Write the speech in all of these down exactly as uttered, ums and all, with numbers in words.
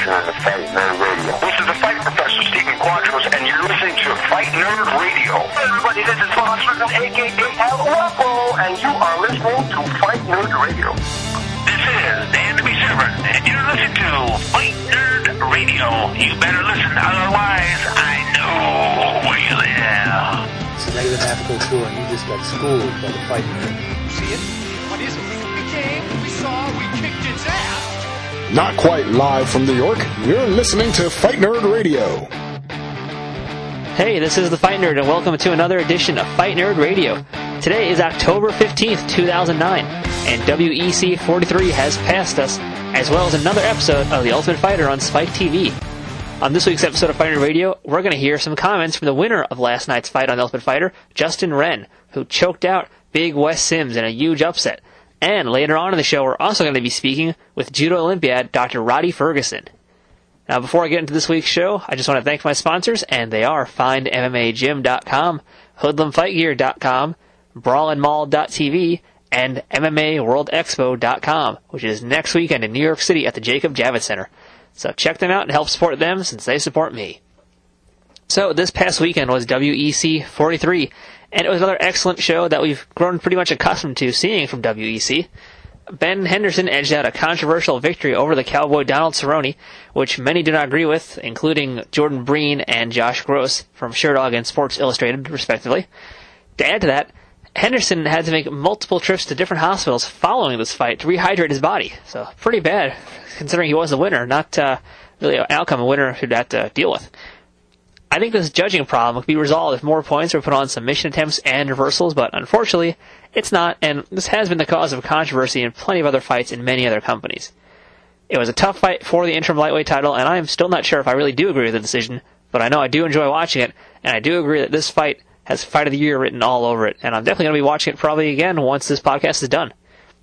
listening to Fight Nerd Radio. This is the Fight Professor, Stephen Quadros, and you're listening to Fight Nerd Radio. Hey everybody, this is Fox Rickon, a k a. El Guapo, and you are listening to Fight Nerd Radio. This is Dan to be severed, and you're listening to Fight Nerd Radio. You better listen, otherwise I know where you live. It's a negative ethical tour, and you just got schooled by the Fight Nerd. See it? What is it? We came, we saw, we kicked its ass. Not quite live from New York, you're listening to Fight Nerd Radio. Hey, this is the Fight Nerd, and welcome to another edition of Fight Nerd Radio. Today is October fifteenth, two thousand nine, and W E C forty-three has passed us, as well as another episode of The Ultimate Fighter on Spike T V. On this week's episode of Fight Nerd Radio, we're going to hear some comments from the winner of last night's fight on The Ultimate Fighter, Justin Wren, who choked out Big Wes Sims in a huge upset. And later on in the show, we're also going to be speaking with Judo Olympiad Doctor Roddy Ferguson. Now, before I get into this week's show, I just want to thank my sponsors, and they are Find M M A Gym dot com, Hoodlum Fight Gear dot com, Brawl and Maul dot T V, and M M A World Expo dot com, which is next weekend in New York City at the Jacob Javits Center. So check them out and help support them since they support me. So this past weekend was W E C forty-three, and it was another excellent show that we've grown pretty much accustomed to seeing from W E C. Ben Henderson edged out a controversial victory over the Cowboy Donald Cerrone, which many do not agree with, including Jordan Breen and Josh Gross from Sherdog and Sports Illustrated, respectively. To add to that, Henderson had to make multiple trips to different hospitals following this fight to rehydrate his body. So pretty bad, considering he was the winner, not uh, really an outcome a winner should have to deal with. I think this judging problem could be resolved if more points were put on submission attempts and reversals, but unfortunately, it's not, and this has been the cause of controversy in plenty of other fights in many other companies. It was a tough fight for the interim lightweight title, and I am still not sure if I really do agree with the decision, but I know I do enjoy watching it, and I do agree that this fight has Fight of the Year written all over it, and I'm definitely going to be watching it probably again once this podcast is done.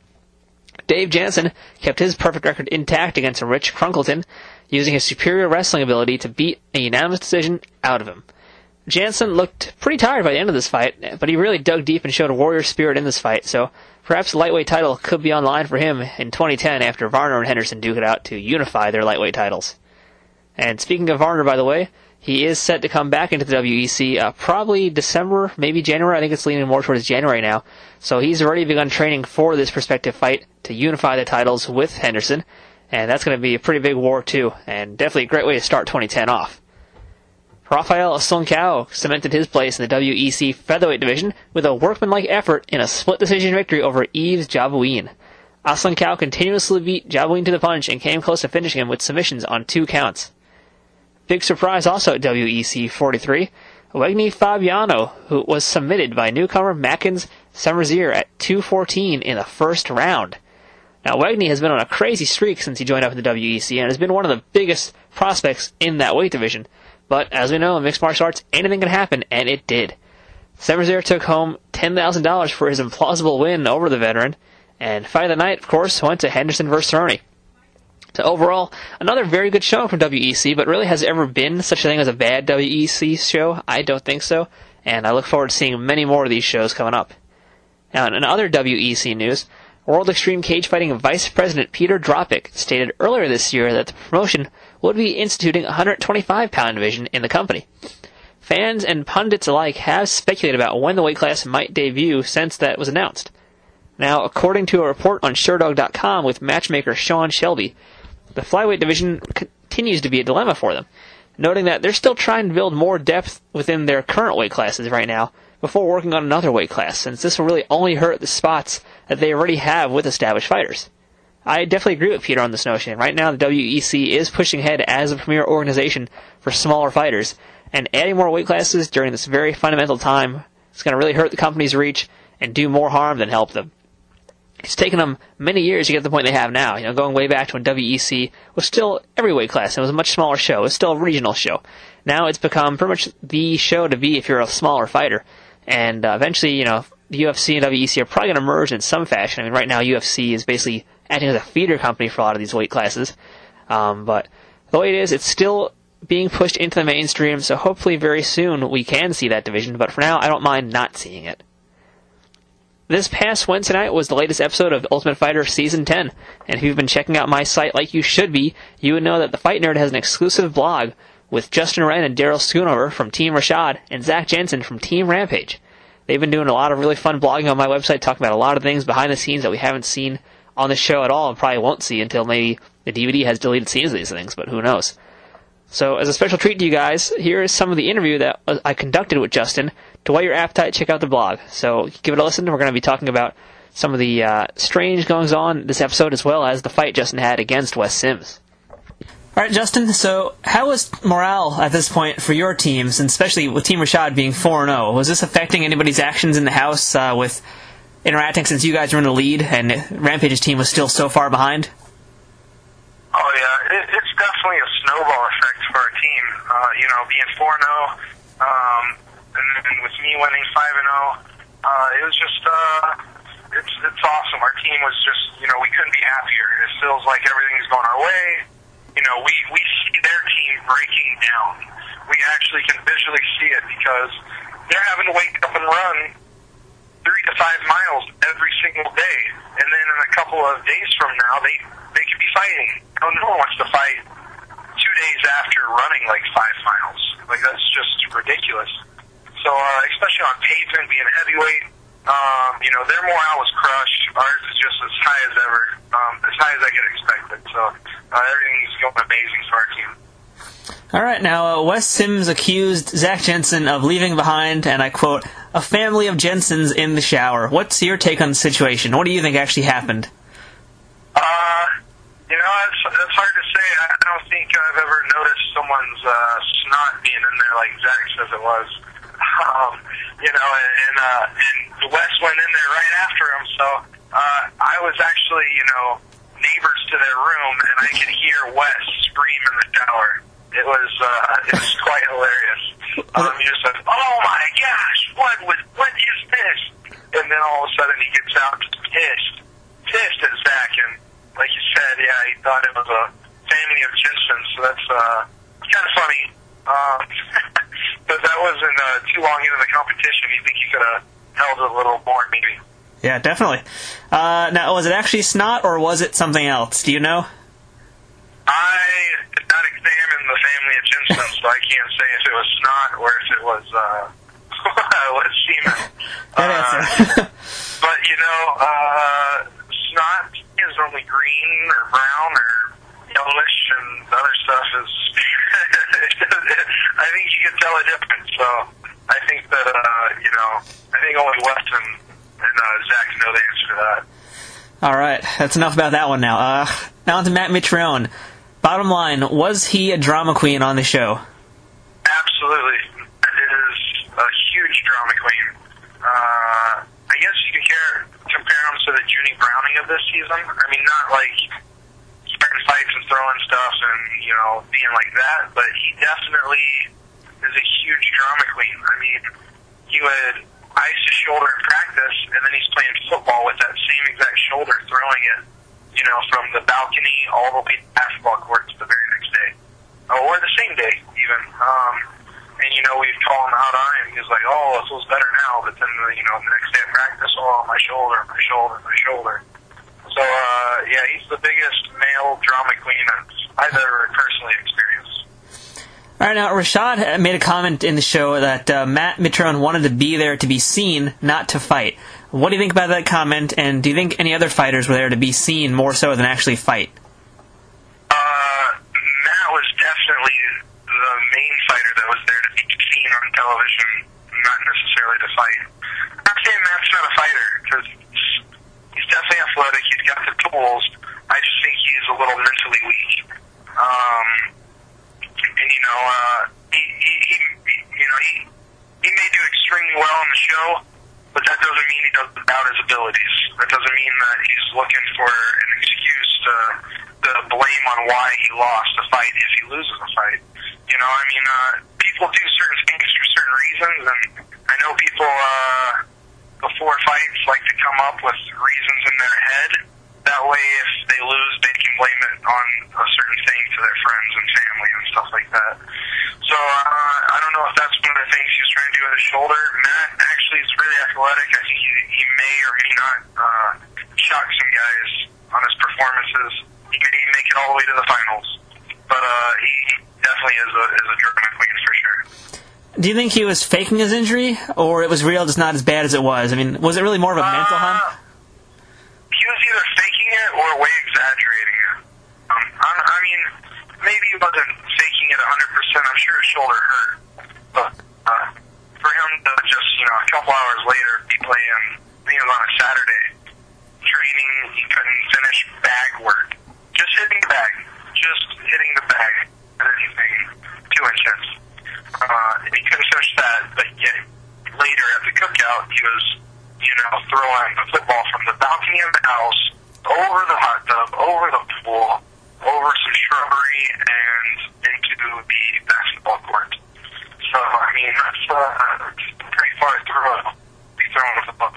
Dave Jansen kept his perfect record intact against Rich Crunkleton, using his superior wrestling ability to beat a unanimous decision out of him. Jansen looked pretty tired by the end of this fight, but he really dug deep and showed a warrior spirit in this fight, so perhaps the lightweight title could be on line for him in twenty ten after Varner and Henderson duke it out to unify their lightweight titles. And speaking of Varner, by the way, he is set to come back into the W E C uh, probably December, maybe January. I think it's leaning more towards January now. So he's already begun training for this prospective fight to unify the titles with Henderson. And that's going to be a pretty big war, too. And definitely a great way to start twenty ten off. Rafael Asuncao cemented his place in the W E C featherweight division with a workmanlike effort in a split decision victory over Yves Jabouin. Asuncao continuously beat Jabouin to the punch and came close to finishing him with submissions on two counts. Big surprise also at W E C forty-three, Wegni Fabiano, who was submitted by newcomer Makins Semerzier at two fourteen in the first round. Now, Wegni has been on a crazy streak since he joined up in the W E C and has been one of the biggest prospects in that weight division. But, as we know, in mixed martial arts, anything can happen, and it did. Semerzier took home ten thousand dollars for his implausible win over the veteran, and fight of the night, of course, went to Henderson versus Cerrone. So overall, another very good show from W E C, but really has there ever been such a thing as a bad W E C show? I don't think so, and I look forward to seeing many more of these shows coming up. Now, in other W E C news, World Extreme Cage Fighting Vice President Peter Dropick stated earlier this year that the promotion would be instituting a one twenty-five pound division in the company. Fans and pundits alike have speculated about when the weight class might debut since that was announced. Now, according to a report on Sherdog dot com with matchmaker Sean Shelby, the flyweight division continues to be a dilemma for them, noting that they're still trying to build more depth within their current weight classes right now before working on another weight class, since this will really only hurt the spots that they already have with established fighters. I definitely agree with Peter on this notion. Right now, the W E C is pushing ahead as a premier organization for smaller fighters, and adding more weight classes during this very fundamental time is going to really hurt the company's reach and do more harm than help them. It's taken them many years to get to the point they have now, you know, going way back to when W E C was still every weight class. It was a much smaller show. It was still a regional show. Now it's become pretty much the show to be if you're a smaller fighter. And uh, eventually, you know, the U F C and W E C are probably going to merge in some fashion. I mean, right now U F C is basically acting as a feeder company for a lot of these weight classes. Um, but the way it is, it's still being pushed into the mainstream, so hopefully very soon we can see that division. But for now, I don't mind not seeing it. this past Wednesday night was the latest episode of Ultimate Fighter Season ten, and if you've been checking out my site like you should be, you would know that the Fight Nerd has an exclusive blog with Justin Wren and Daryl Schoonover from Team Rashad and Zach Jensen from Team Rampage. They've been doing a lot of really fun blogging on my website, talking about a lot of things behind the scenes that we haven't seen on the show at all and probably won't see until maybe the D V D has deleted scenes of these things, but who knows. So as a special treat to you guys, here is some of the interview that I conducted with Justin. To whet your appetite, check out the blog. So give it a listen. We're going to be talking about some of the uh, strange goings-on this episode, as well as the fight Justin had against Wes Sims. All right, Justin, so how was morale at this point for your teams, and especially with Team Rashad being four and oh? Was this affecting anybody's actions in the house uh, with interacting since you guys were in the lead and Rampage's team was still so far behind? Oh, yeah. It, it's definitely a snowball effect for our team. Uh, you know, being four and oh, um, and then with me winning five and oh, uh, it was just, uh, it's, it's awesome. Our team was just, you know, we couldn't be happier. It feels like everything's going our way. You know, we, we see their team breaking down. We actually can visually see it because they're having to wake up and run three to five miles every single day. And then in a couple of days from now, they, they could be fighting. Oh, no one wants to fight two days after running like five miles. Like, that's just ridiculous. So, uh, especially on pavement, being a heavyweight, um, you know, their morale was crushed. Ours is just as high as ever, um, as high as I could expect it. So, uh, everything's going amazing for our team. All right, now, uh, Wes Sims accused Zach Jensen of leaving behind, and I quote, a family of Jensens in the shower. What's your take on the situation? What do you think actually happened? Uh, you know, that's, that's hard to say. I don't think I've ever noticed someone's uh, snot being in there like Zach says it was. Um, you know, and, and, uh, and Wes went in there right after him, so uh, I was actually, you know, neighbors to their room, and I could hear Wes scream in the shower. It was, uh, it was quite hilarious. Um, he just said, oh my gosh, what was, what is this? And then all of a sudden he gets out just pissed, pissed at Zach, and like you said, yeah, he thought it was a family of Jensens, so that's, uh, kind of funny. Um, but that wasn't, uh, too long into the competition. You think he could have held it a little more, maybe? Yeah, definitely. Uh, now, was it actually snot, or was it something else? Do you know? I did not examine the family of Jensen, so I can't say if it was snot or if it was, uh, was semen. That uh, answer. But, you know, uh, snot is only green or brown or yellowish, and the other stuff is, I think you can tell a difference, so I think that, uh, you know, I think only Wes and, and uh, Zach know the answer to that. All right, that's enough about that one now. Uh, now on to Matt Mitrione. Bottom line, was he a drama queen on the show? Absolutely. It is a huge drama queen. Uh, I guess you could care, compare him to the Junie Browning of this season. I mean, not like starting fights and throwing stuff and, you know, being like that, but he definitely is a huge drama queen. I mean, he would ice his shoulder in practice, and then he's playing football with that same exact shoulder, throwing it, you know, from the balcony all the way to the basketball courts the very next day. Oh, or the same day, even. Um, and, you know, we'd call him out on it, and he was like, oh, it feels better now, but then, you know, the next day of practice, oh, my shoulder, my shoulder, my shoulder. So, uh, yeah, he's the biggest male drama queen I've ever personally experienced. All right, now, Rashad made a comment in the show that uh, Matt Mitrione wanted to be there to be seen, not to fight. What do you think about that comment, and do you think any other fighters were there to be seen more so than actually fight? Uh, Matt was definitely the main fighter that was there to be seen on television, not necessarily to fight. I'm not saying Matt's not a fighter, because he's definitely athletic, he's got the tools. I just think he's a little mentally weak. Um... And, you know, uh, he, he, he, you know, he, he may do extremely well on the show, but that doesn't mean he doesn't doubt his abilities. That doesn't mean that he's looking for an excuse to, to blame on why he lost a fight if he loses a fight. You know, I mean, uh, people do certain things for certain reasons, and I know people, uh, before fights like to come up with reasons in their head. That way, if they lose, they can blame it on a certain thing to their friends and family and stuff like that. So, uh, I don't know if that's one of the things he's trying to do with his shoulder. Matt actually is really athletic. I think he, he may or may not uh, shock some guys on his performances. He may make it all the way to the finals. But uh, he definitely is a, is a Jordan McQueen for sure. Do you think he was faking his injury, or it was real, just not as bad as it was? I mean, was it really more of a uh, mental hump? He was either faking it or way exaggerating it. Um, I, I mean, maybe he wasn't faking it one hundred percent. I'm sure his shoulder hurt. But uh, for him to just, you know, a couple hours later be playing, I think it was on a Saturday, training, he couldn't finish bag work. Just hitting the bag. Just hitting the bag. Anything two inches. Uh, he couldn't finish that, but yet later at the cookout, he was, you know, throwing the football from the balcony of the house, over the hot tub, over the pool, over some shrubbery, and into the basketball court. So, I mean, that's, uh, that's pretty far through to be throwing the football.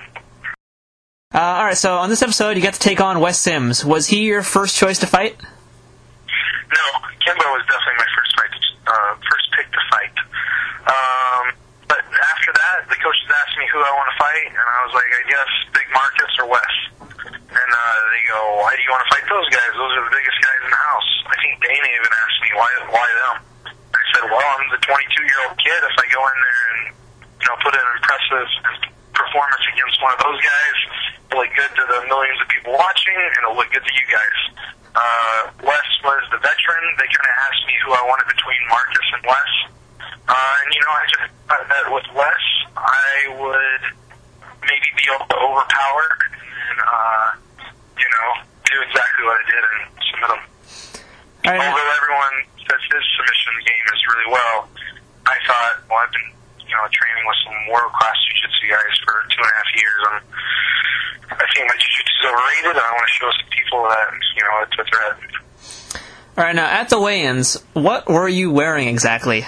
Uh, alright, so on this episode, you got to take on Wes Sims. Was he your first choice to fight? No, Kimbo was definitely my first fight, uh, first pick to fight. Um, but after that, the coaches asked me who I want to fight, and I was like, I guess Big Marcus or Wes. And uh, they go, why do you want to fight those guys? Those are the biggest guys in the house. I think Dana even asked me, why why them? I said, well, I'm the twenty-two-year-old kid. If I go in there and, you know, put in an impressive performance against one of those guys, it'll look good to the millions of people watching, and it'll look good to you guys. Uh, Wes was the veteran. They kind of asked me who I wanted between Marcus and Wes. Uh, and, you know, I just thought that with Wes, I would maybe be able to overpower and, uh, you know, do exactly what I did and submit him. Right. Although everyone says his submission game is really well, I thought, well, I've been, you know, training with some world-class jiu-jitsu guys for two and a half years. I'm, I think my jiu-jitsu is overrated, and I want to show some people that, you know, it's a threat. All right, now, at the weigh-ins, what were you wearing exactly?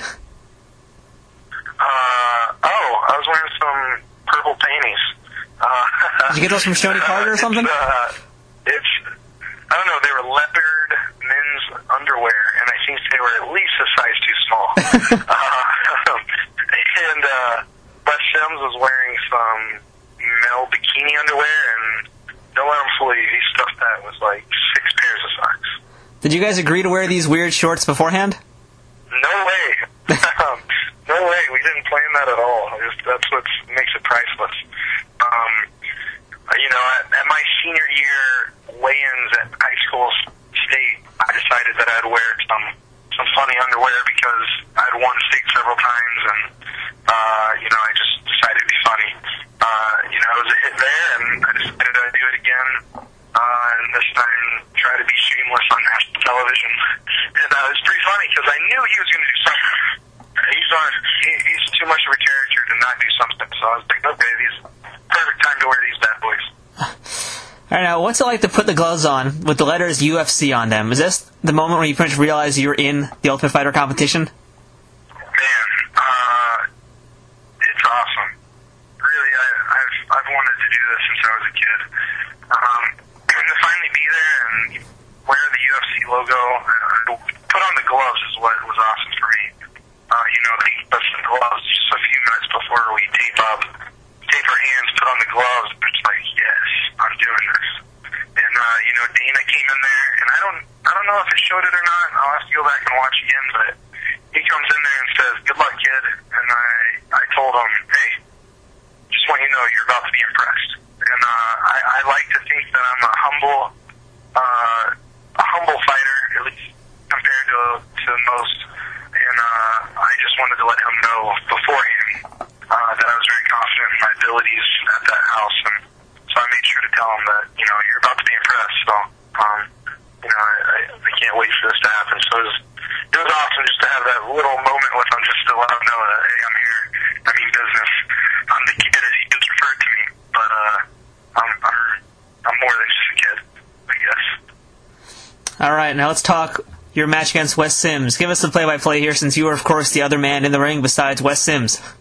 Uh, oh, I was wearing some purple panties. Uh, Did you get those from Shoney Carter or something? It's, uh, it's, I don't know, they were leopard men's underwear, and I think they were at least a size too small. uh, and uh, Wes Sims was wearing some male bikini underwear, and don't let him fool you, he stuffed that with like six pairs of socks. Did you guys agree to wear these weird shorts beforehand? No way. um, no way. We didn't plan that at all. Just, that's what makes it priceless. Um, you know, at, at my senior year weigh-ins at high school state, I decided that I'd wear some some funny underwear because I'd won state several times, and uh, you know, I just decided to be funny. Uh, you know, it was a hit there, and I decided I'd do it again. Uh, and this time, try to be shameless on national television. And uh, it was pretty funny because I knew he was going to do something. He's on. He, he's too much of a character to not do something. So I was like, okay, these perfect time to wear these bad boys. All right, now, what's it like to put the gloves on with the letters U F C on them? Is this the moment when you pretty much realize you're in the Ultimate Fighter competition? Man, uh, it's awesome. Really, I, I've I've wanted to do this since I was a kid. Um, and to finally be there and wear the U F C logo, uh, put on the gloves is what was awesome for me. Uh, you know, they put the gloves just a few minutes before we tape up, tape our hands, put on the gloves. It's like, yes, I'm doing this. And uh, you know, Dana came in there, and I don't, I don't know if it showed it or not. I'll have to go back and watch again. But he comes in there and says, "Good luck, kid." And I, I told him, "Hey, just want you to know you're about to be impressed." And uh, I, I like to think that I'm a humble, uh, a humble fighter, at least compared to to most. And uh, I just wanted to let him know beforehand uh, that I was very confident in my abilities at that house, and so I made sure to tell him that, you know, you're about to be impressed. So, um, you know, I, I, I can't wait for this to happen. So it was, it was awesome just to have that little moment with him, just to let him know that, hey, I'm here. I mean business. I'm the kid as he just referred to me, but uh, I'm, I'm, I'm more than just a kid, I guess. All right, now let's talk your match against Wes Sims. Give us the play-by-play here, since you were, of course, the other man in the ring besides Wes Sims. Uh,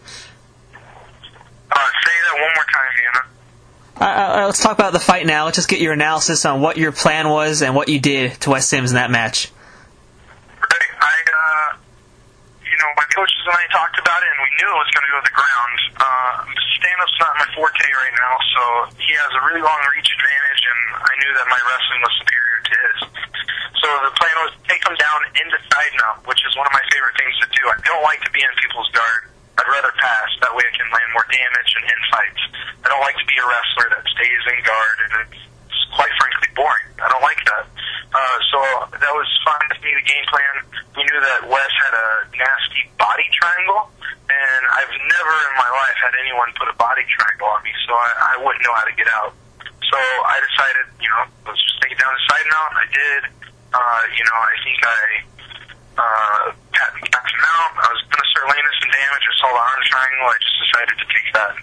say that one more time, Vienna. Uh, uh, let's talk about the fight now. Let's just get your analysis on what your plan was and what you did to Wes Sims in that match. Right. I, uh, you know, when coaches and I talked about it, and we knew it was going to go to the ground. Uh, stand-up's not my forte right now, so he has a really long reach advantage, and I knew that my wrestling was superior to his. So the plan was to take him down into side mount, which is one of my favorite things to do. I don't like to be in people's guard. I'd rather pass. That way I can land more damage and in fights. I don't like to be a wrestler that stays in guard, and it's quite frankly boring. I don't like that. Uh, so that was fine with me, the game plan. We knew that Wes had a nasty body triangle, and I've never in my life had anyone put a body triangle on me, so I, I wouldn't know how to get out. So I decided, you know, let's just take it down the side mount. I did. Uh, you know, I think I uh, tapped him out. I was going to start landing some damage. I saw the arm triangle. I just decided to take that.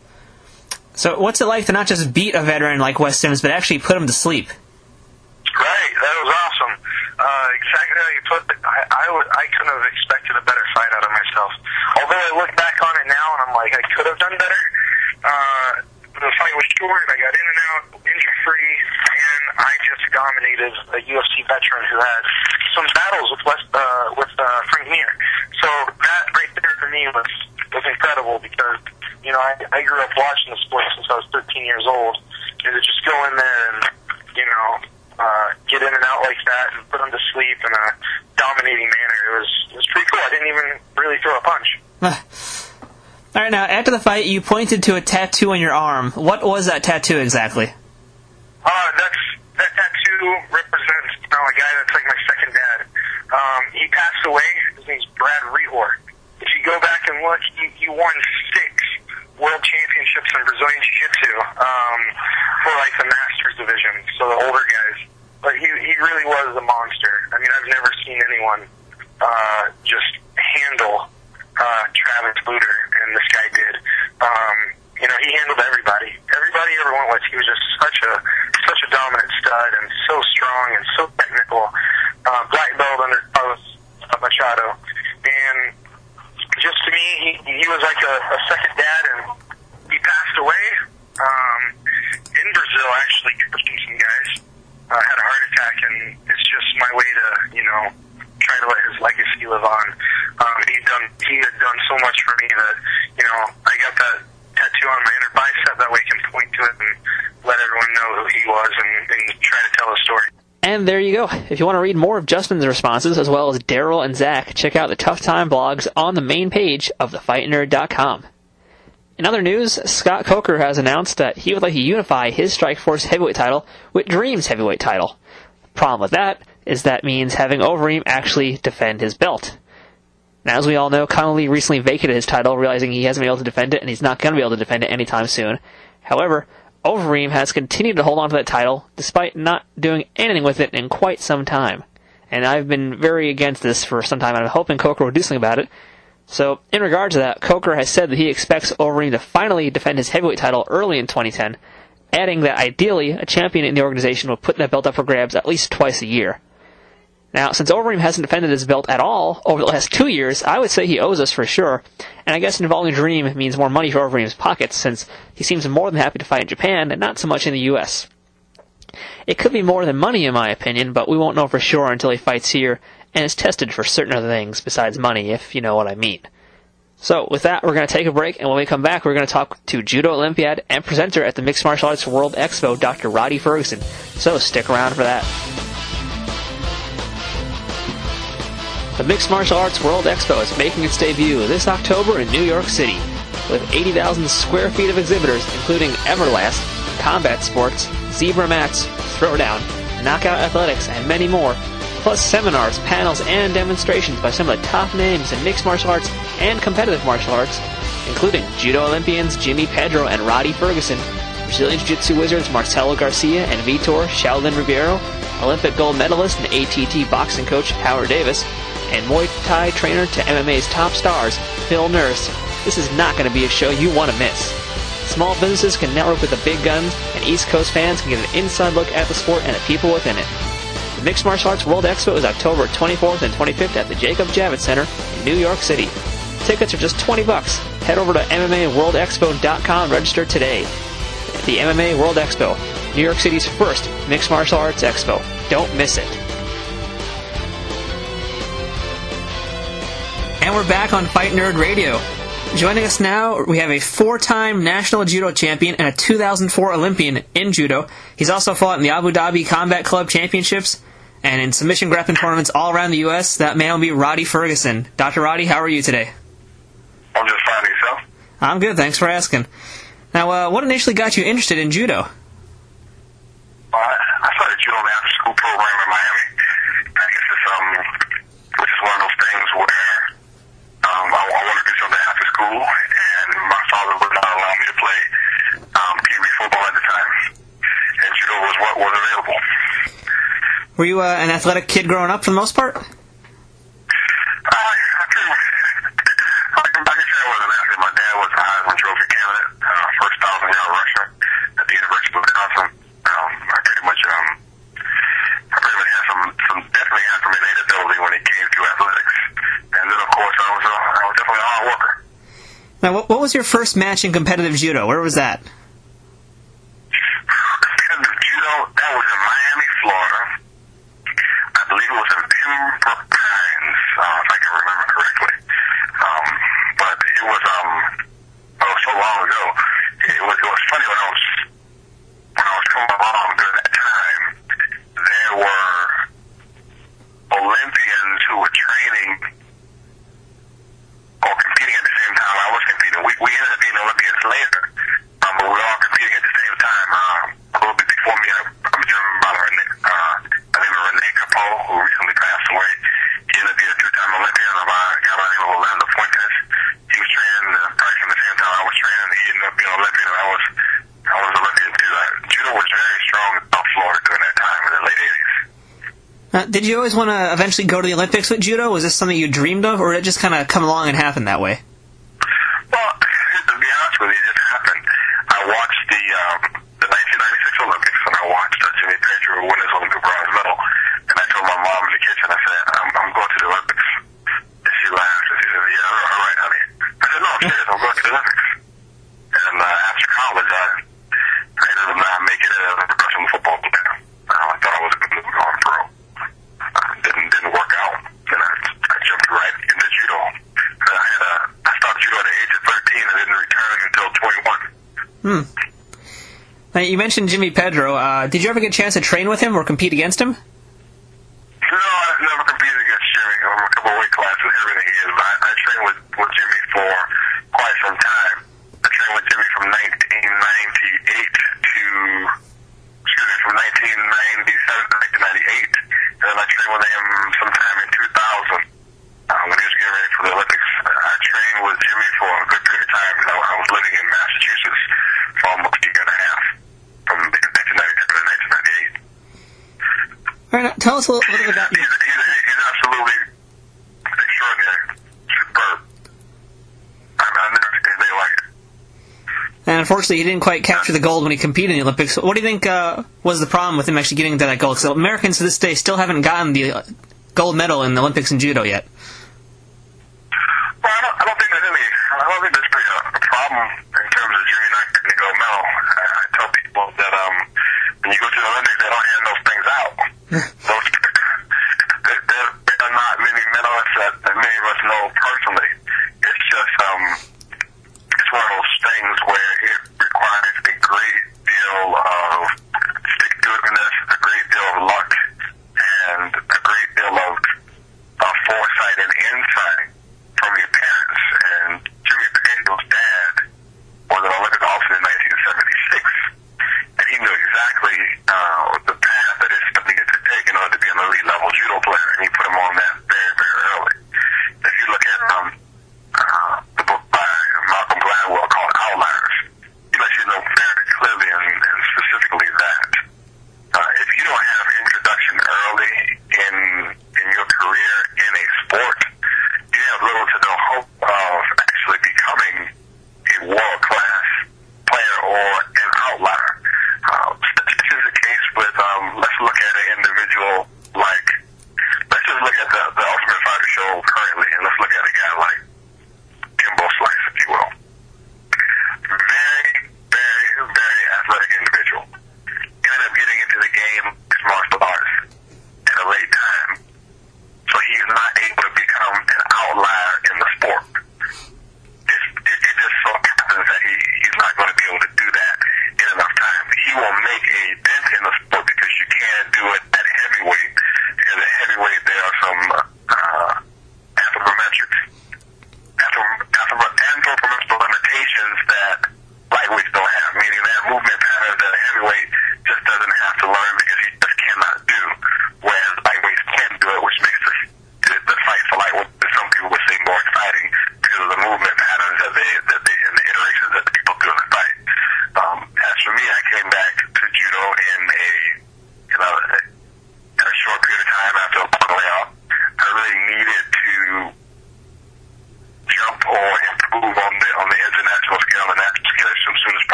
So what's it like to not just beat a veteran like Wes Sims, but actually put him to sleep? Right, that was awesome. Uh, exactly how you put it. I, I, would, I couldn't have expected a better fight out of myself. Although I look back on it now and I'm like, I could have done better. Uh, the fight was short. I got in and out, injury-free, and I just dominated a U F C veteran who had some battles with West, uh, with uh, Frank Mir. So that right there for me was was incredible because, you know, I, I grew up watching the sport since I was thirteen years old. And to just go in there and, you know, uh, get in and out like that and put them to sleep in a dominating manner, it was, it was pretty cool. I didn't even really throw a punch. All right, now, after the fight, you pointed to a tattoo on your arm. What was that tattoo exactly? Uh, that's, that tattoo represents, you know, a guy that's like my second dad. Um, he passed away. His name's Brad Rehor. If you go back and look, he, he won six world championships in Brazilian Jiu-Jitsu um, for, like, the Masters division, so the older guys. But he, he really was a monster. I mean, I've never seen anyone uh, just handle uh, Travis Lutter, and this guy did. Um, you know, he handled everybody. Everybody he ever went with. He was just such a such a dominant stud and so strong and so technical. Uh, black belt under Carlos Machado. And just to me, he, he was like a, a second dad, and he passed away um, in Brazil, actually, coaching some guys. Uh, had a heart attack, and it's just my way to, you know, try to let his legacy live on. Um, he done he had done so much for me that, you know, I got that tattoo on my inner bicep. That way I can point to it and let everyone know who he was and, and try to tell a story. And there you go. If you want to read more of Justin's responses, as well as Daryl and Zach, check out the Tough Time blogs on the main page of the fight nerd dot com. In other news, Scott Coker has announced that he would like to unify his Strikeforce heavyweight title with Dream's heavyweight title. The problem with that is that means having Overeem actually defend his belt. Now, as we all know, Connolly recently vacated his title, realizing he hasn't been able to defend it, and he's not going to be able to defend it anytime soon. However, Overeem has continued to hold on to that title, despite not doing anything with it in quite some time. And I've been very against this for some time, and I'm hoping Coker will do something about it. So, in regard to that, Coker has said that he expects Overeem to finally defend his heavyweight title early in twenty ten, adding that ideally, a champion in the organization will put that belt up for grabs at least twice a year. Now, since Overeem hasn't defended his belt at all over the last two years, I would say he owes us for sure, and I guess involving Dream means more money for Overeem's pockets, since he seems more than happy to fight in Japan and not so much in the U S. It could be more than money in my opinion, but we won't know for sure until he fights here and is tested for certain other things besides money, if you know what I mean. So, with that, we're going to take a break, and when we come back, we're going to talk to Judo Olympiad and presenter at the Mixed Martial Arts World Expo, Doctor Roddy Ferguson. So, stick around for that. The Mixed Martial Arts World Expo is making its debut this October in New York City, with eighty thousand square feet of exhibitors, including Everlast, combat sports, zebra mats, throwdown, knockout athletics, and many more, plus seminars, panels, and demonstrations by some of the top names in mixed martial arts and competitive martial arts, including Judo Olympians Jimmy Pedro and Roddy Ferguson, Brazilian Jiu-Jitsu wizards Marcelo Garcia and Vitor Shaolin Ribeiro, Olympic gold medalist and A T T boxing coach Howard Davis, and Muay Thai trainer to M M A's top stars, Phil Nurse. This is not going to be a show you want to miss. Small businesses can network with the big guns, and East Coast fans can get an inside look at the sport and the people within it. The Mixed Martial Arts World Expo is October twenty-fourth and twenty-fifth at the Jacob Javits Center in New York City. Tickets are just twenty bucks. Head over to M M A World Expo dot com and register today. The M M A World Expo, New York City's first Mixed Martial Arts Expo. Don't miss it. And we're back on Fight Nerd Radio. Joining us now, we have a four-time national judo champion and a two thousand four Olympian in judo. He's also fought in the Abu Dhabi Combat Club Championships and in submission grappling tournaments all around the U S That man will be Roddy Ferguson. Doctor Roddy, how are you today? I'm just fine. Yourself? I'm good, thanks for asking. Now, uh, what initially got you interested in judo? Uh, I started judo in the after-school program in Miami. I guess it's, um, which is one of those things where um, I, I wanted to do something after school, and my father would not allow me to play um, Pee Wee football at the time, and judo was what was available. Were you uh, an athletic kid growing up for the most part? Uh, I can, I can, I can say I was an athlete. My dad was a Heisman Trophy candidate, uh, first thousand-yard rusher at the University of Wisconsin. Um, I pretty much, um, I pretty much had some, some definitely had some innate ability when it came to athletics. And then, of course, I was, uh, I was definitely a hard worker. Now, what, what was your first match in competitive judo? Where was that? Competitive judo, that was in Miami, Florida. I believe it was in Pembroke Pines, uh, if I can remember correctly. Um, but it was, um, oh, so long ago. It was, it was funny when I was, when I was coming along during that time, there were Olympians who were training or competing at the same time I was competing. We, we ended up being Olympians later, um, but we were all competing at the same time. Um, a little bit before me, I'm German by the Rene, uh, I named Rene Capo, who recently passed away. He ended up being a two-time Olympian. A guy by the name of Orlando Fuentes. He was training uh, practicing the same time I was training. He ended up being an Olympian, and I was, I was an Olympian too. Uh, judo was very strong in South Florida during that time in the late eighties. Uh, did you always want to eventually go to the Olympics with judo? Was this something you dreamed of, or did it just kind of come along and happen that way? Well, to be honest with you, it just happened. I watched the um, the nineteen ninety-six Olympics, and I watched uh, Jimmy Pedro win his Olympic bronze medal. And I told my mom in the kitchen, I said, I'm, I'm going to the Olympics. And she laughed, and she said, yeah, all right, honey. I said, no, I'm serious, I'm going to the Olympics. And uh, after college, I, I ended up not making it as a professional football player. Uh, I thought I was going to go on pro. Uh, didn't, didn't work out. And I, I jumped right into judo. And I, had a, I started judo at the age of thirteen and didn't return until twenty-one. Hmm. Now, you mentioned Jimmy Pedro. Uh, did you ever get a chance to train with him or compete against him? No, I've never competed against Jimmy. I'm a couple of weight classes and everything he is. But I, I trained with, with Jimmy for quite some time. I trained with Jimmy from nineteen ninety-eight to, excuse me, from nineteen ninety-seven to nineteen ninety-eight. And then I trained with him sometime in two thousand uh, when he was getting ready for the Olympics. I trained with Jimmy for a good period of time. I, I was living in Massachusetts for almost a year and a half, from nineteen ninety-seven to nineteen ninety-eight. All right, now, tell us a little, little bit about He's, you. he's, he's absolutely extraordinary, superb. I've never seen anything like it. And unfortunately, he didn't quite capture the gold when he competed in the Olympics. What do you think uh, was the problem with him actually getting into that gold? Because Americans to this day still haven't gotten the uh, gold medal in the Olympics in judo yet. Well, I don't, I don't think there's any, I don't think there's really a, a problem in terms of Jimmy not getting a gold medal. I, I tell people that um, when you go to the Olympics, they don't hand those things out. those, there, there, there are not many medalists that, that many of us know personally. It's just, um, it's one of those things where it requires a great deal of stick-to-itiveness, a great deal of luck, and a great deal of uh, foresight and insight from your parents. And Jimmy Pedro's dad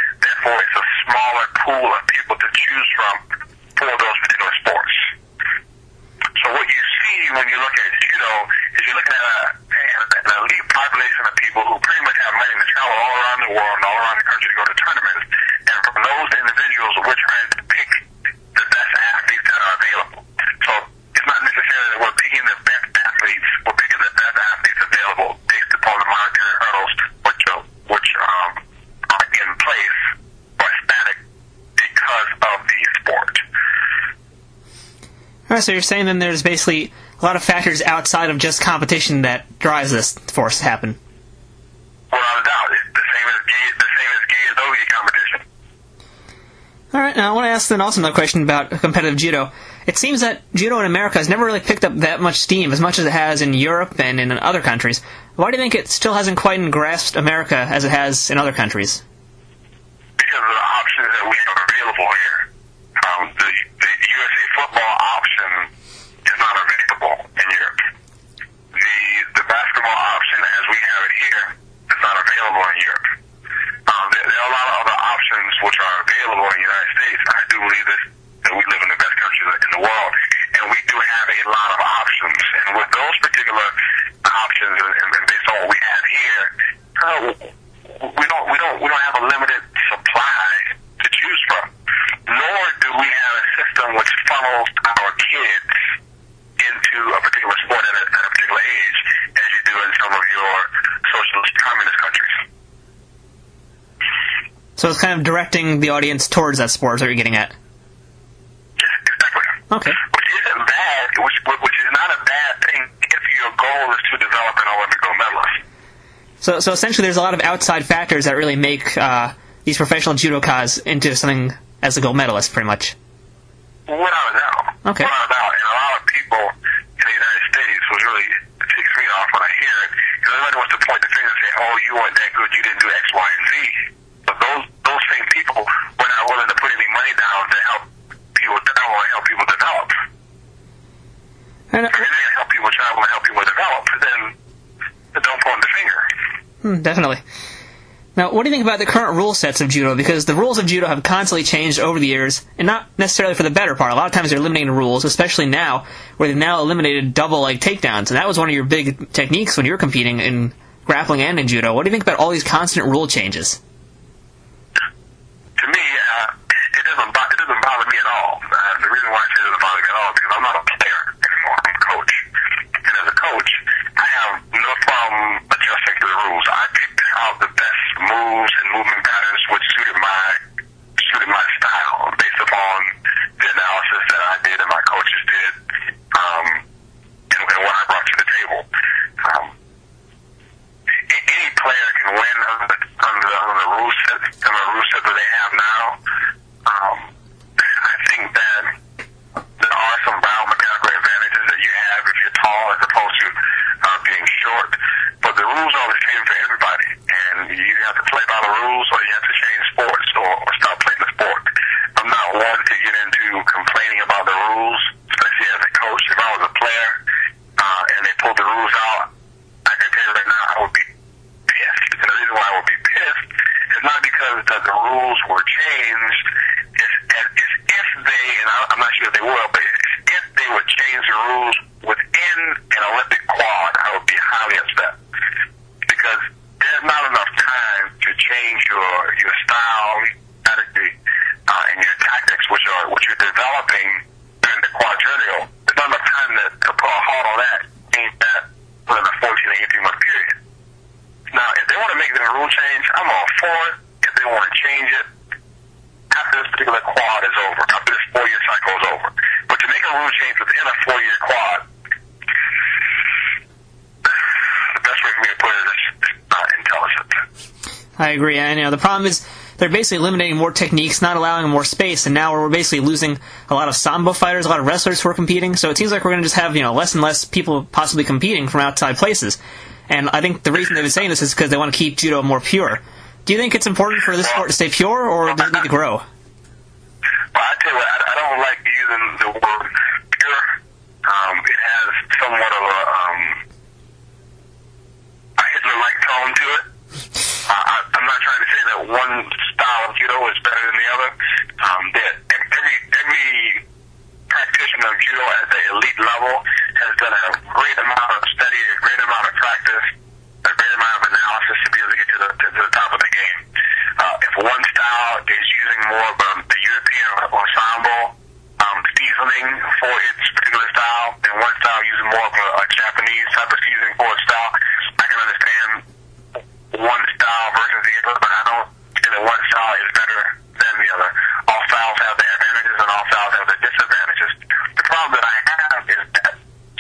Therefore, it's a smaller pool of people to choose from for those particular sports. So what you see when you look at judo is you're looking at a, an elite population of people who pretty much have money to travel all around the world and all around the country to go to tournaments. And from those individuals, we're trying to pick the best athletes that are available. So it's not necessarily that we're picking the best athletes, we're picking the best athletes available based upon the monetary hurdles which, uh, which um, are in place or static because of the sport. All right, so you're saying then there's basically a lot of factors outside of just competition that drives this force to happen. Without a doubt, it's the same as gi, the same as gi and no-gi competition. All right, now I want to ask then also another question about competitive judo. It seems that judo in America has never really picked up that much steam as much as it has in Europe and in other countries. Why do you think it still hasn't quite grasped America as it has in other countries? Because of the options that we have available here. Um, the, the U S A football option is not available in Europe. The the basketball option as we have it here is not available in Europe. Um, there, there are a lot of other options which are available in the United States. I do believe that, that we live in the best country in the world, and we do have a lot of options. And with those particular options, and, and based on what we have here, uh, we don't we don't we don't have a limited supply to choose from. Nor do we have a system which funnels our kids into a particular sport at a, at a particular age, as you do in some of your socialist communist countries. So it's kind of directing the audience towards that sport, is what you're getting at. Exactly. Okay. Which isn't bad, which, which is not a bad thing if your goal is to develop an Olympic gold medalist. So, so essentially there's a lot of outside factors that really make uh, these professional judokas into something as a gold medalist, pretty much. Without a doubt. Okay. Without a doubt. And a lot of people in the United States, which really takes me off when I hear it, because everybody wants to point the finger and say, oh, you weren't that good, you didn't do X, Y, and Z. But those those same people were not willing to put any money down to help people travel and help people develop. And, uh, if they're going to help people travel and help people develop, then, then don't point the finger. hmm, definitely. Now, what do you think about the current rule sets of judo? Because the rules of judo have constantly changed over the years, and not necessarily for the better part. A lot of times they're eliminating the rules, especially now, where they've now eliminated double leg takedowns. And that was one of your big techniques when you were competing in grappling and in judo. What do you think about all these constant rule changes? To me, uh, it doesn't bo- it doesn't bother me at all. Uh, the reason why I say it doesn't bother me at all is because I'm not a player anymore. I'm a coach. And as a coach, I have no problem adjusting to the rules. I picked out the best moves and movement patterns which suited my suited my style based upon the analysis that I did and my coaches did, um, and, and what I brought to the table. Um, any player can win under, under, under the rule set, under the rule set that they have now. Um, I think that there are some biomechanical advantages that you have if you're tall as opposed to uh, being short. But the rules are the same for everybody, and you have to play by the rules, or you have to change sports, or, or stop playing the sport. I'm not one to get into complaining about the rules, especially as a coach. If I was a player uh, and they pulled the rules out, I can tell you right now, I would be pissed. And the reason why I would be pissed is not because that the rules were changed. It's, it's if they, and I'm not sure if they will, but it's if they would change the rules within an Olympic quad, I would be highly upset. Because there's not enough time to change your your style, strategy, uh, and your tactics, which are which you're developing during the quadrennial. There's not enough time to, to put a halt on that, change that within a fourteen to eighteen month period. Now, if they want to make the rule change, I'm all for it. If they want to change it after this particular quad is over, after this four year cycle is over, but to make a rule change within a four year quad, the best way for me to put it is not intelligent. I agree. And you know, the problem is they're basically eliminating more techniques, not allowing more space, and now we're basically losing a lot of sambo fighters, a lot of wrestlers who are competing. So it seems like we're going to just have, you know, less and less people possibly competing from outside places. And I think the reason they've been saying this is because they want to keep judo more pure. Do you think it's important for this sport to stay pure, or does it need to grow? Well, I tell you what, I, I don't like using the word pure. Um, it has somewhat of a, um, a Hitler-like tone to it. Uh, I, I'm not trying to say that one style of judo is better than the other. Um, that every every practitioner of judo at the elite level has done a great amount of study, a great amount of practice, a great amount of analysis to be able to get to the, to, to the top of the game. Uh, if one style is using more of um, the European ensemble um, seasoning for its particular style, and one style using more of a, a Japanese type of seasoning for its style, I can understand one style versus the other, but I don't think that one style is better than the other. All styles have their advantages and all styles have their disadvantages. The problem that I have is that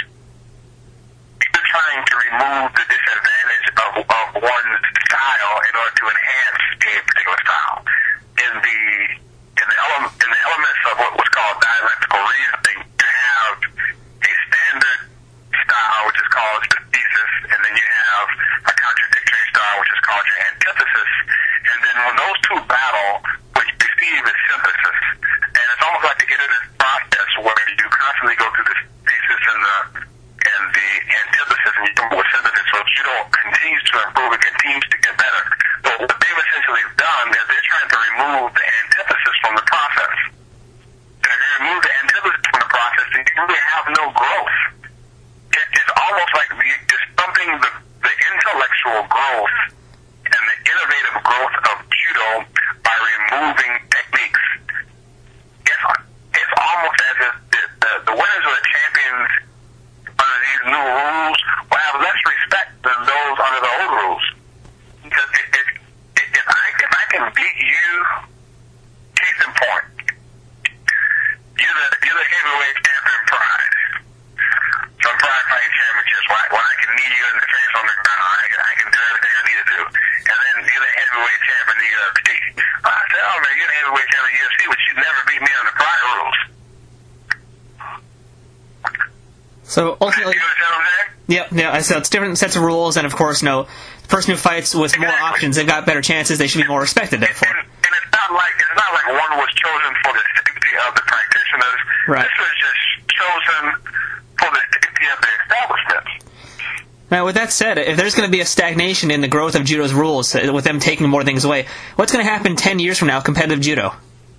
you're trying to remove the disadvantage of, of one style in order to enhance a particular style. In the in the, ele- in the elements of what was called dialectical reasoning, you have a standard style, which is called the thesis, and then you have a contradictory style, which is called your antithesis. And then when those two battle, what you perceive is synthesis. And it's almost like the iterative process where you constantly go through this thesis and the and the antithesis, and you come up with synthesis. So judo continues to improve, it continues to get better. So what they've essentially done is they're trying to remove the antithesis from the process. And if you remove the antithesis from the process, then you really have no growth. It, it's almost like the, it's something the, the intellectual growth and the innovative growth of judo by removing techniques. It's, it's almost as if the, the, the winners or the champions under these new rules will have less respect than those under the old rules. Because if, if, if, I, if I can beat you, case in point, you're the, you're the heavyweight champion Pride. From Pride Fighting Championships, when I, when I can knee you in the face on the ground, I can, I can do everything I need to do. And then you're the heavyweight champion of the U F C. I say, oh man, you're the heavyweight champion of the U F C, but you never beat me on the Pride rules. So ultimately, You understand what I'm saying? yep, yeah. So it's different sets of rules, and of course, no, the person who fights with more Exactly. options, they've got better chances. They should be more respected, therefore. And, and it's not like it's not like one was chosen for the safety of the practitioners. Right. This was just chosen for the safety of the establishment. Now, with that said, if there's going to be a stagnation in the growth of judo's rules, uh, with them taking more things away, what's going to happen ten years from now, competitive judo?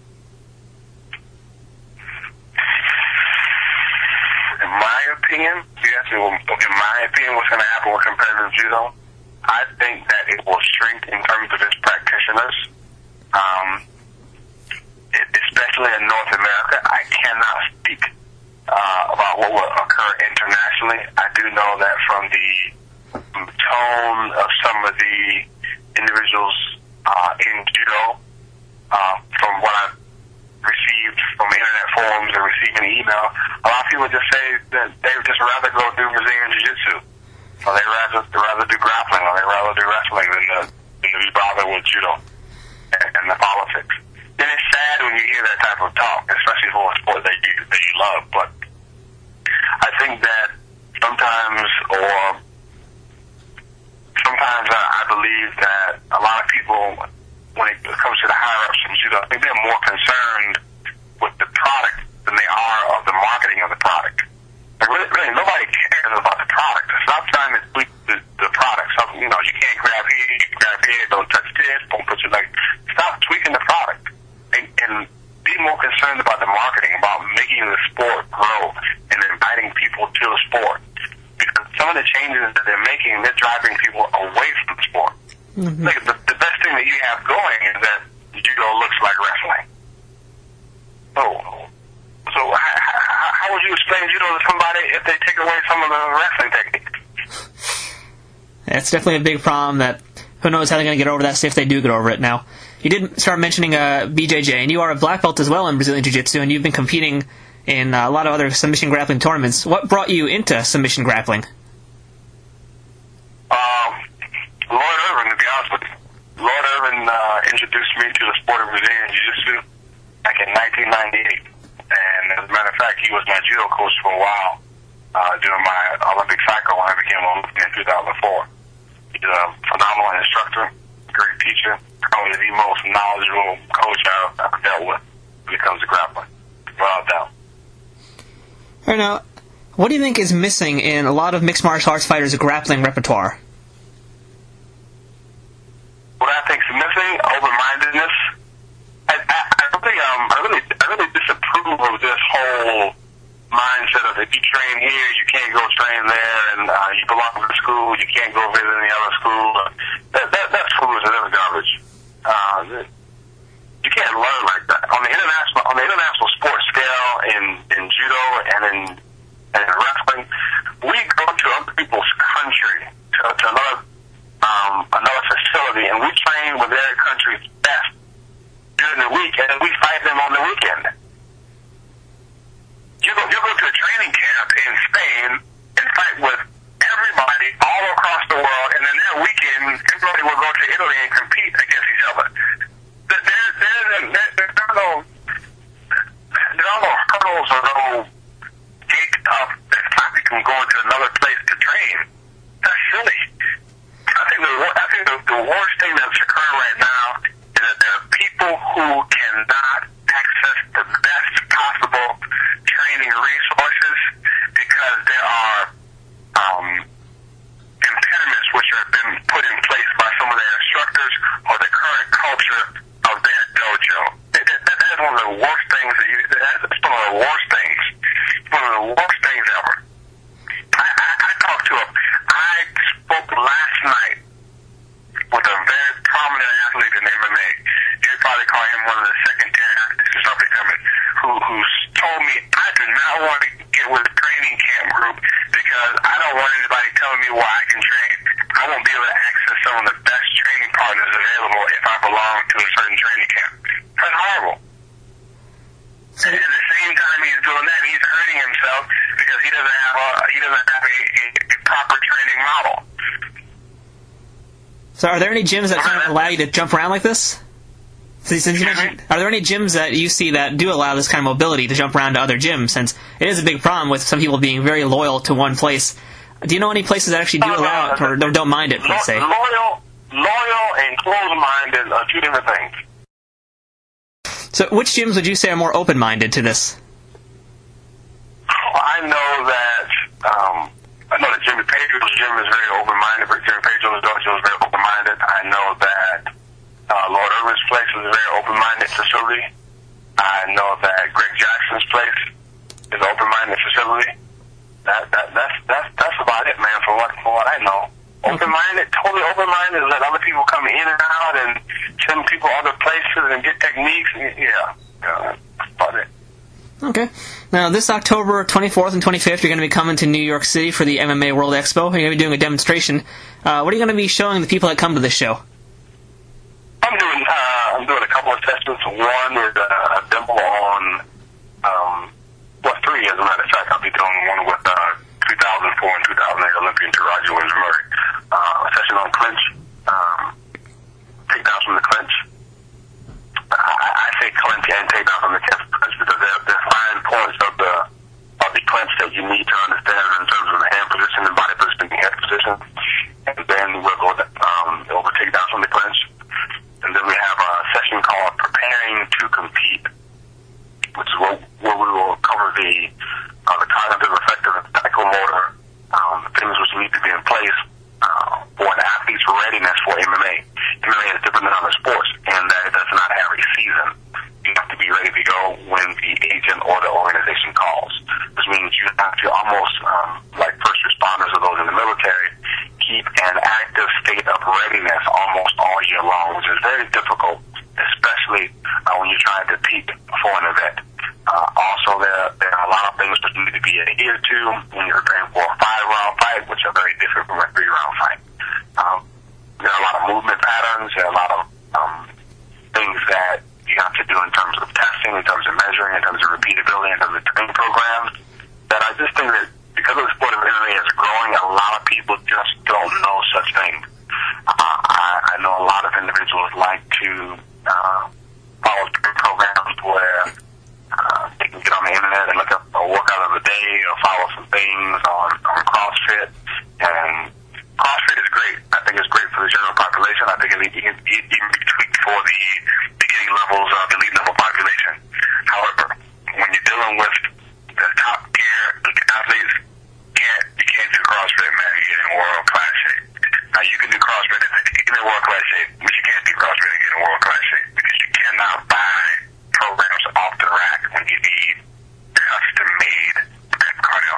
In my opinion, you ask me, well, in my opinion, what's going to happen with competitive judo? I think that it will shrink in terms of its practitioners, um, it, especially in North America. I cannot speak uh, about what will occur internationally. I do know that from the tone of some of the individuals uh, in judo, uh, from what I've received from internet forums and receiving email, a lot of people just say that they would just rather go do Brazilian Jiu-Jitsu, or they rather they rather do grappling, or they rather do wrestling than to, than to be bothered with judo and, and the politics. And it's sad when you hear that type of talk, especially for a sport that you that you love. But I think that sometimes, or sometimes I, I believe that a lot of people, when it comes to the higher-ups from judo, I think they're more concerned with the product than they are of the marketing of the product. Like really, really, nobody cares about the product. It's not trying to tweak the, the product. So, you know, you can't grab here, you can grab here, don't touch this, don't put your leg. Stop tweaking the product. And, and be more concerned about the marketing, about making the sport grow and inviting people to the sport. Because some of the changes that they're making, they're driving people away from the sport. Mm-hmm. Like the, the best thing that you have going is that judo looks like wrestling. So, so how, how, how would you explain judo to somebody if they take away some of the wrestling techniques? That's definitely a big problem that who knows how they're going to get over that if they do get over it. Now, you did start mentioning uh, B J J, and you are a black belt as well in Brazilian Jiu-Jitsu, and you've been competing in uh, a lot of other submission grappling tournaments. What brought you into submission grappling? Um, Lord Irvin, to be honest with you. Lord Irvin uh, introduced me to the sport of Brazilian Jiu-Jitsu back in nineteen ninety-eight. And as a matter of fact, he was my judo coach for a while uh, during my Olympic cycle when I became Olympic in two thousand four. He's a phenomenal instructor, great teacher, probably the most knowledgeable coach I've ever dealt with when it comes to grappling, without doubt. All right, now, what do you think is missing in a lot of mixed martial arts fighters' grappling repertoire? Well, because if you train here, you can't go train there, and uh, you belong to the school, you can't go visit any other school. That, that, that's foolish and that's garbage. Uh, you can't learn like that. On the international on the international sports scale, in, in judo and in, and in wrestling, we go to other people's country, to, to another um, another facility, and we train with their country's best during the week, and we fight them on the weekend. You go, you go to a training camp in Spain and fight with everybody all across the world, and then that weekend, everybody will go to Italy and compete against each other. There, there, there, there, there are no, there are no hurdles or no gates up that stop you from going to another place to train. That's silly. I think the, I think the, the worst thing that's occurring right now is that there are people who cannot access the best possible training resources because there are um, impediments which have been put in place by some of their instructors or the current culture of their dojo. That, that, that is one of the worst things that you, that's one of the worst things. One of the worst things ever. I, I, I talked to a, I spoke last night with a very prominent athlete in M M A. You'd probably call him one of the second tier athletes or something coming, who, who's told me, I do not want to get with a training camp group because I don't want anybody telling me where I can train. I won't be able to access some of the best training partners available if I belong to a certain training camp. That's horrible. So, and at the same time he's doing that, he's hurting himself because he doesn't have a he doesn't have a, a proper training model. So are there any gyms that kind of allow you to jump around like this? Since you mentioned, are there any gyms that you see that do allow this kind of mobility to jump around to other gyms, since it is a big problem with some people being very loyal to one place? Do you know any places that actually do allow it or don't mind it, let's say? Loyal, loyal and closed-minded are two different things. So which gyms would you say are more open-minded to this? I know that um, I know that Jimmy Pedro's gym is very open-minded, but Jimmy Pedro's dojo is very open-minded. I know that uh, Lord Irwin's place is a very open-minded facility. I know that Greg Jackson's place is an open-minded facility. That, that that's that's that's about it, man. For what for what I know, open-minded, totally open-minded. Let other people come in and out and send people other places and get techniques. Yeah, yeah, that's about it. Okay. Now, this October twenty-fourth and twenty-fifth, you're going to be coming to New York City for the M M A World Expo. You're going to be doing a demonstration. Uh, what are you going to be showing the people that come to this show? I'm doing uh, I'm doing a couple of sessions. One is uh, a demo on, um, well, three as a matter of fact. I'll be doing one with uh, two thousand four and two thousand eight Olympian Taraji Williams Murray. Uh, a session on clinch, um, takedowns from the clinch. I, I say clinch and takedown from the clinch because they're, they're fine points of the of the clinch that you need to understand in terms of the hand position and body position and head position. And then we'll go um, over takedowns from the clinch. And then we have a session called Preparing to Compete, which is where, where we will cover the uh, the cognitive, effective, and psychomotor um, things which need to be in place uh, for an athlete's readiness for M M A. M M A is different than other sports in that it does not have a season. You have to be ready to go when the agent or the organization calls, which means you have to almost, um, like first responders or those in the military, keep an active state of readiness almost all year long, which is very difficult, especially uh, when you're trying to peak for an event. Uh, also, there, there are a lot of things that need to be adhered to when you're preparing for a five-round fight, which are very different from a three-round fight. Um, there are a lot of movement patterns. There are a lot of um, things that you have to do in terms of testing, in terms of measuring, in terms of repeatability, in terms of training programs, that I just think that because of the sport of M M A is growing, a lot of people just don't know such things. Uh, I, I know a lot of individuals like to uh, follow training programs where uh, they can get on the internet and look up a workout of the day or follow some things on, on CrossFit. And CrossFit is great. I think it's great for the general population. I think it can even be tweaked for the beginning levels of the elite level population. However, when you're dealing with the top tier athletes, can't, you can't do CrossFit, man. You get in world class shape. Now, you can do CrossFit in world class shape, but you can't do CrossFit and get in world class shape because you cannot buy programs off the rack when you need custom made cardio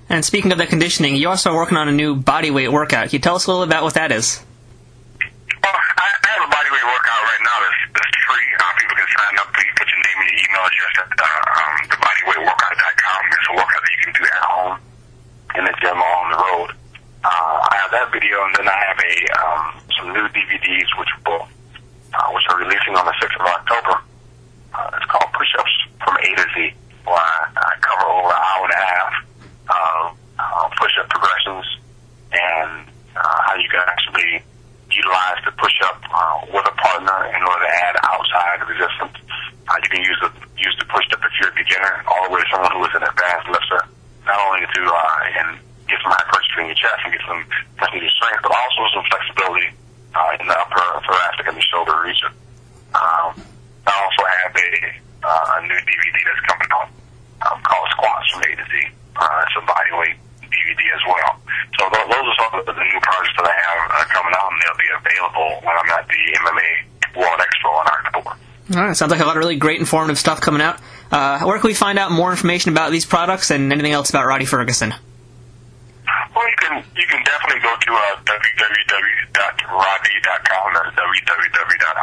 And speaking of the conditioning, you're also working on a new body weight workout. Can you tell us a little about what that is? Well, I, I have a body weight workout right now that's, that's free. Uh, people can sign up. You put your name and your email address at uh, um, the body weight workout dot com. It's a workout that you can do at home, in the gym or on the road. Uh, I have that video, and then I have a um, some new D V Ds which will uh, which are releasing on the sixth of October. Uh, it's called Push-Ups from A to Z, where I, I cover over an hour and a half of uh, push-up progressions and uh, how you can actually utilize the push-up uh, with a partner in order to add outside resistance. Uh, you can use the use the push-up if you're a beginner, all the way to someone who is an advanced lifter, not only to uh, and get some hypertrophy in your chest and get some technical strength, but also some flexibility uh, in the upper thoracic and the shoulder region. Um, I also have a, uh, a new D V D that's coming out um, called Squats from A to Z. Uh, it's a body weight D V D as well. So th- those are some of the, the new projects that I have uh, coming out, and they'll be available when I'm at the M M A World Expo in October. All right, sounds like a lot of really great informative stuff coming out. Uh, where can we find out more information about these products and anything else about Roddy Ferguson? Well, you can you can definitely go to uh, w w w dot roddy dot com. That's w w w dot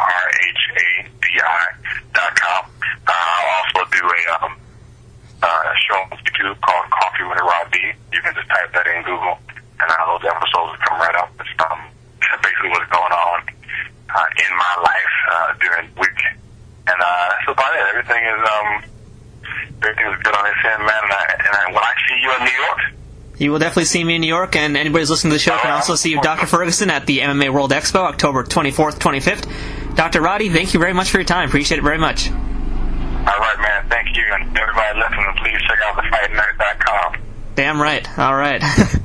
rhadi dot com. Uh, I'll also do a um, uh, show on YouTube called Coffee with Roddy. You can just type that in Google, and all those episodes will come right up. It's um, basically what's going on uh, in my life uh, during the week. And uh, that's about it. Everything is um, everything is good on this end, man. And, I, and I, when I see you in New York, you will definitely see me in New York, and anybody who's listening to the show can also see Doctor Ferguson at the M M A World Expo, October twenty-fourth, twenty-fifth. Doctor Roddy, thank you very much for your time. Appreciate it very much. All right, man. Thank you. And everybody listening, please check out the fight nerd dot com. Damn right. All right.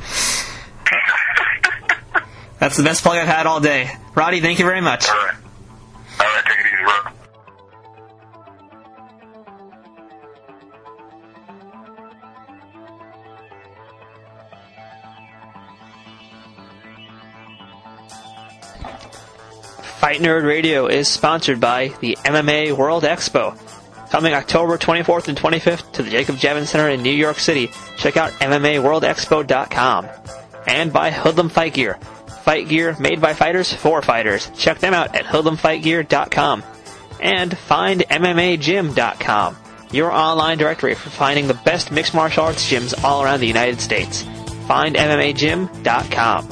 That's the best plug I've had all day. Roddy, thank you very much. All right. All right, take it easy, bro. Fight Nerd Radio is sponsored by the M M A World Expo. Coming October twenty-fourth and twenty-fifth to the Jacob Javins Center in New York City. Check out M M A World Expo dot com. And by Hoodlum Fight Gear. Fight gear made by fighters for fighters. Check them out at hoodlum fight gear dot com. And find M M A gym dot com. Your online directory for finding the best mixed martial arts gyms all around the United States. Find M M A gym dot com.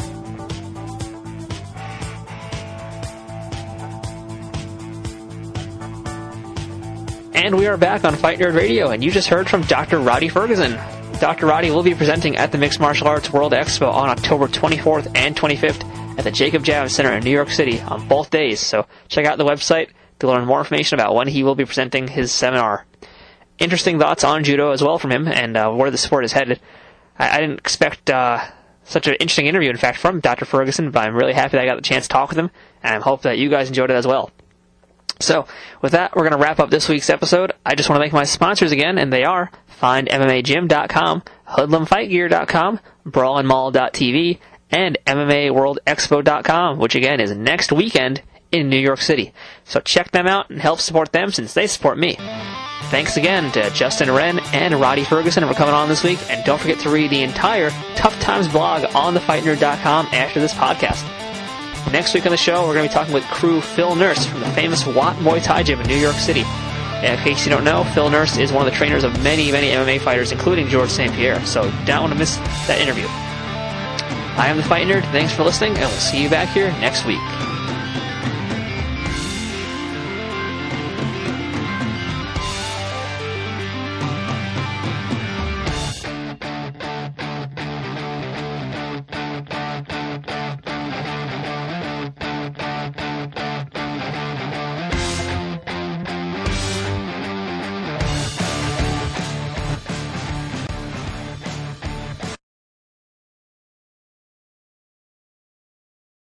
And we are back on Fight Nerd Radio, and you just heard from Doctor Roddy Ferguson. Doctor Roddy will be presenting at the Mixed Martial Arts World Expo on October twenty-fourth and twenty-fifth at the Jacob Javins Center in New York City on both days. So check out the website to learn more information about when he will be presenting his seminar. Interesting thoughts on judo as well from him and uh, where the sport is headed. I, I didn't expect uh, such an interesting interview, in fact, from Doctor Ferguson, but I'm really happy that I got the chance to talk with him, and I hope that you guys enjoyed it as well. So, with that, we're going to wrap up this week's episode. I just want to thank my sponsors again, and they are Find M M A gym dot com, Hoodlum Fight Gear dot com, Brawl and Maul dot T V, and M M A World Expo dot com, which again is next weekend in New York City. So check them out and help support them since they support me. Thanks again to Justin Wren and Roddy Ferguson for coming on this week, and don't forget to read the entire Tough Times blog on the fight nerd dot com after this podcast. Next week on the show, we're going to be talking with crew Phil Nurse from the famous Watt Muay Thai Gym in New York City. In case you don't know, Phil Nurse is one of the trainers of many, many M M A fighters, including George Saint Pierre, so don't want to miss that interview. I am the Fight Nerd. Thanks for listening, and we'll see you back here next week.